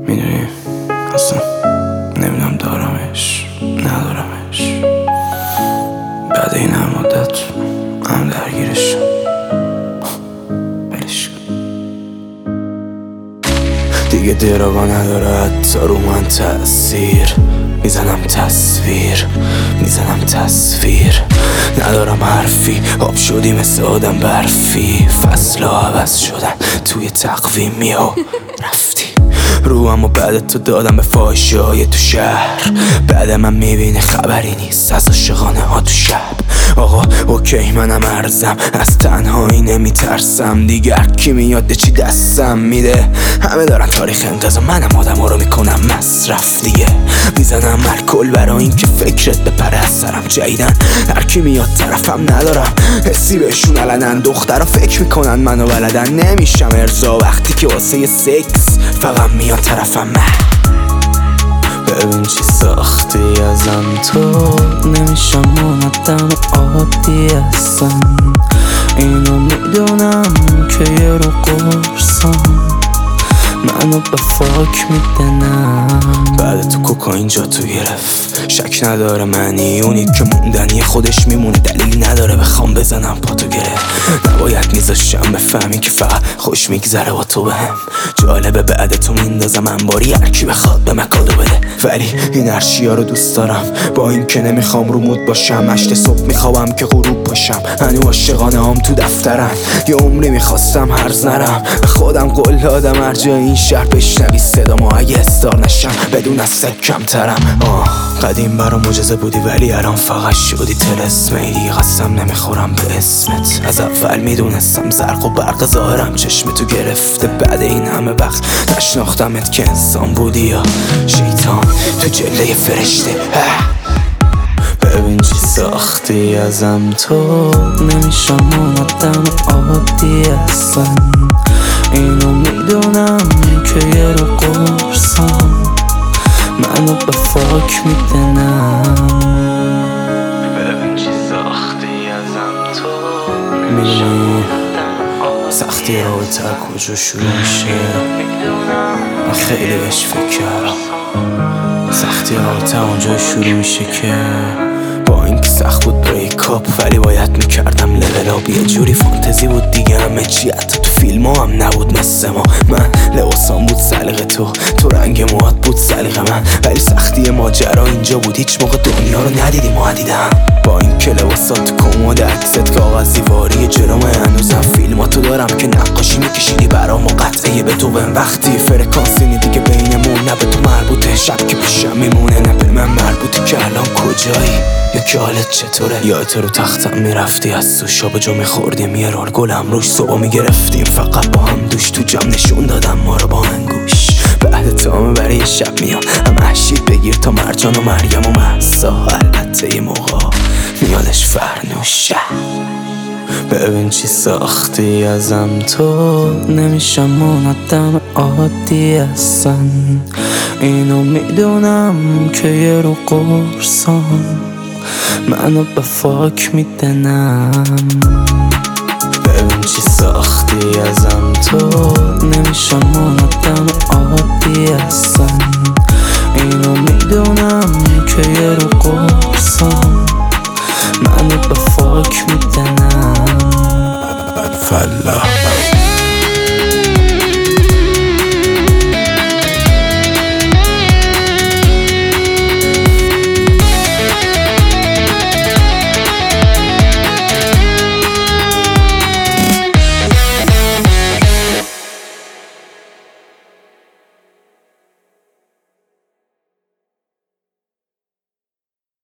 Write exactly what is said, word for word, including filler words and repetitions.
میدونی اصلا نمیدونم دارمش ندارمش. بعد این هم مدت هم درگیرش بلش دیگه دراغا نداره حتی رو من تأثیر. میزنم تصویر میزنم تصویر ندارم حرفی. آب شدی مثل آدم برفی. فصلها عوض شدن توی تقویمی ها رفتی رو اما بعد تو دادم به فاحشه های تو شهر. بعد من میبینه خبری نیست از عاشقانه ها تو شب. آقا اوکی منم ارزم از تنهایی نمیترسم دیگه. هر کی میاد چی دستم میده. همه دارن تاریخ انتظار منم آدم ها رو میکنم مصرف دیگه. میزنم الکل برای این که فکرت بپره از سرم جدیدن. هر کی میاد طرفم ندارم حسی بهشون علنن. دخترها فکر میکنن منو بلدن. نمیشم ارضا وقتی که واسه سکس فقط میاد طرفم من. ببین چی ساختی ازم تو. نمیشم اون آدم عادی اصلا. اینو میدونم که یه رو قرصم منو به فاک میدنم. بعد تو کوکائین جا تو گرفت. شک نداره منی اونی که موندنی خودش میمونه. دلیلی نداره بخوام بزنم پاتو گرفت. نباید میذاشم بفهمی که فقط خوش میگذره با تو بهم. جالبه بعد تو میندازم انباری هرکی بخواد به مکادو بده. ولی این ارشیا رو دوست دارم با این که نمیخوام رو مود باشم. هشت صبح میخوام که غروب باشم. هنو عاشقانه هم تو دفترن. یه عمری میخواستم هرز نرم. به خودم قول دادم هر جای این شهر بشنوی صدامو اگه استار نشم بدون از سگ کمترم. آه قدیم برام معجزه بودی ولی الان فقط شدی طلسمی. دیگه قسم نمیخورم به اسمت. از اول میدونستم زرق و برق ظاهرم چشم تو گرفته. بعد این همه وقت نشناختمت که انسان بودی یا شیطان تو جله فرشته. ببین چی ساختی ازم تو. نمیشم اون آدم عادی اصلا. اینو میدونم که یه رو قرصم منو به فاک میدنم. ببین چی ساختی ازم تو. میدونی سختی رابطه کجا شروع میشه. من خیلی بهش فکر کردم. سختی رابطه اونجا شروع میشه که با اینکه سخت بود بریک اپ ولی باید میکردم لول اپ. یه جوری فانتزی بود دیگه همه چی حتی تو فیلم ها هم نبود مثل ما. من لباسام بود سلیقه تو تو رنگ موهات بود سلیقه من. ولی سختی ماجرا اینجا بود هیچ موقع دنیا رو ندیدی ما دیدم. با این که لباسات تو کمد عکست کاغذ دیواری جلوم هنوزم فیلماتو دارم که نقاشی میکشیدی برام و قطعه به تو. بهم وقتی فرکانسی نیدی که بینمون نه به تو مربوطه. شب که پیشم میمونه نه به من مربوطه که الان کجایی یا که حالت چطوره. یادت رو تختم میرفتی از سوشا به جا میخوردیم یه رول گلم روش صبح میگرفتیم فقط با هم دوش. تو جمع نشون دادم ما رو با انگوش. بعد تامه برای شب میام هم احشید بگیر تا مرجان و مریم و محسا. البته یه موقع میادش فرنوشه. ببین چی ساختی ازم تو. نمیشم اون آدم عادی اصلا. اینو میدونم که یه رو قرصم منو به فاک میدنم. ببین چی ساختی ازم تو. نمیشم اون آدم عادی اصلا. اینو میدونم که یه رو قرصم منو به فاک میدنم. فلا